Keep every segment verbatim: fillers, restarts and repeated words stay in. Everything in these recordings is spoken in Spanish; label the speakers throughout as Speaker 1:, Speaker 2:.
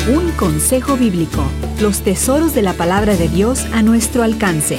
Speaker 1: Un consejo bíblico. Los tesoros de la palabra de Dios a nuestro alcance.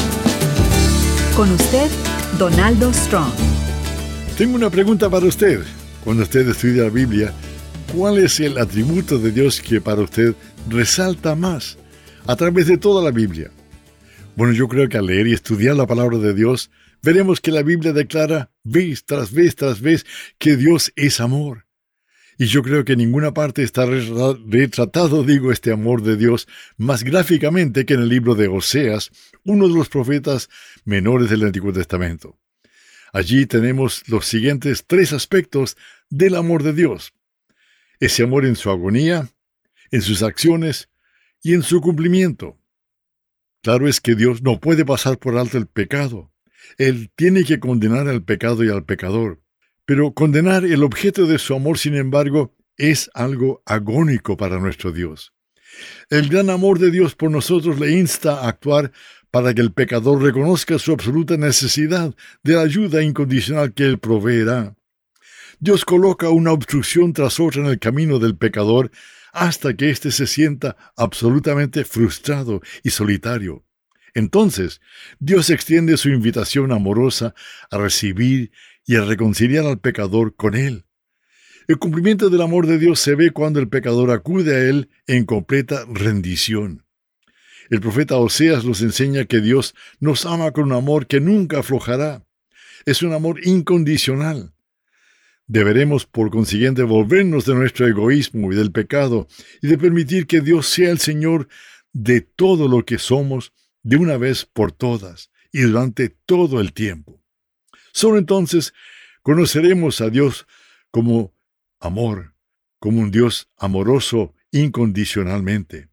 Speaker 1: Con usted, Donaldo Strong.
Speaker 2: Tengo una pregunta para usted. Cuando usted estudia la Biblia, ¿cuál es el atributo de Dios que para usted resalta más a través de toda la Biblia? Bueno, yo creo que al leer y estudiar la palabra de Dios, veremos que la Biblia declara vez tras vez tras vez que Dios es amor. Y yo creo que en ninguna parte está retratado, digo, este amor de Dios más gráficamente que en el libro de Oseas, uno de los profetas menores del Antiguo Testamento. Allí tenemos los siguientes tres aspectos del amor de Dios. Ese amor en su agonía, en sus acciones y en su cumplimiento. Claro es que Dios no puede pasar por alto el pecado. Él tiene que condenar al pecado y al pecador. Pero condenar el objeto de su amor, sin embargo, es algo agónico para nuestro Dios. El gran amor de Dios por nosotros le insta a actuar para que el pecador reconozca su absoluta necesidad de la ayuda incondicional que Él proveerá. Dios coloca una obstrucción tras otra en el camino del pecador hasta que éste se sienta absolutamente frustrado y solitario. Entonces, Dios extiende su invitación amorosa a recibir y a reconciliar al pecador con Él. El cumplimiento del amor de Dios se ve cuando el pecador acude a Él en completa rendición. El profeta Oseas nos enseña que Dios nos ama con un amor que nunca aflojará. Es un amor incondicional. Deberemos, por consiguiente, volvernos de nuestro egoísmo y del pecado y de permitir que Dios sea el Señor de todo lo que somos de una vez por todas y durante todo el tiempo. Solo entonces conoceremos a Dios como amor, como un Dios amoroso incondicionalmente.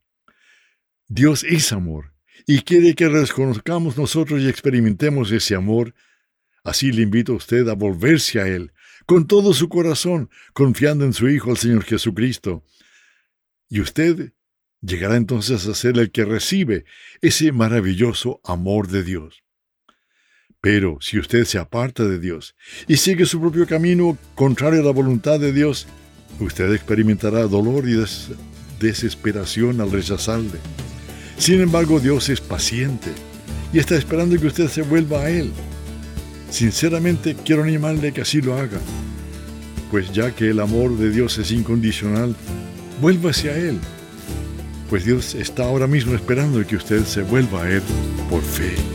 Speaker 2: Dios es amor y quiere que reconozcamos nosotros y experimentemos ese amor. Así le invito a usted a volverse a Él con todo su corazón, confiando en su Hijo, el Señor Jesucristo. Y usted llegará entonces a ser el que recibe ese maravilloso amor de Dios. Pero si usted se aparta de Dios y sigue su propio camino contrario a la voluntad de Dios, usted experimentará dolor y des- desesperación al rechazarle. Sin embargo, Dios es paciente y está esperando que usted se vuelva a Él. Sinceramente, quiero animarle que así lo haga, pues ya que el amor de Dios es incondicional, vuélvase a Él, pues Dios está ahora mismo esperando que usted se vuelva a Él por fe.